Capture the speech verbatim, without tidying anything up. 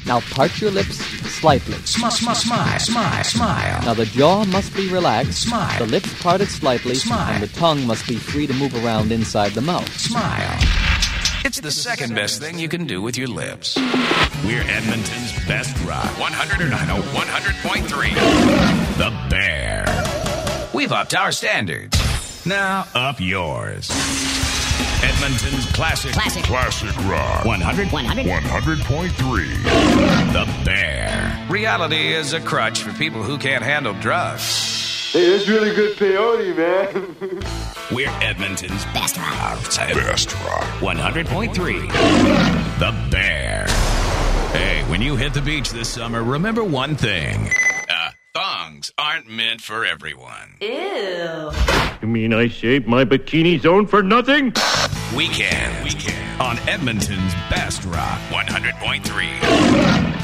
Now part your lips slightly. Smile, smile, smile, smile, smile. Now the jaw must be relaxed, Smile. the lips parted slightly, Smile. and the tongue must be free to move around inside the mouth. Smile. It's the second best thing you can do with your lips. We're Edmonton's best rock. one oh nine oh one hundred point three. The Bear. We've upped our standards. Now up yours. Edmonton's classic. Classic. Classic rock. one hundred. one hundred. one hundred point three. The Bear. Reality is a crutch for people who can't handle drugs. Hey, that's really good peyote, man. We're Edmonton's Best rock. Best rock. one hundred point three. The Bear. Hey, when you hit the beach this summer, remember one thing. Uh, thongs aren't meant for everyone. Ew. You mean I shaved my bikini zone for nothing? We can. We can. On Edmonton's best rock. one hundred point three.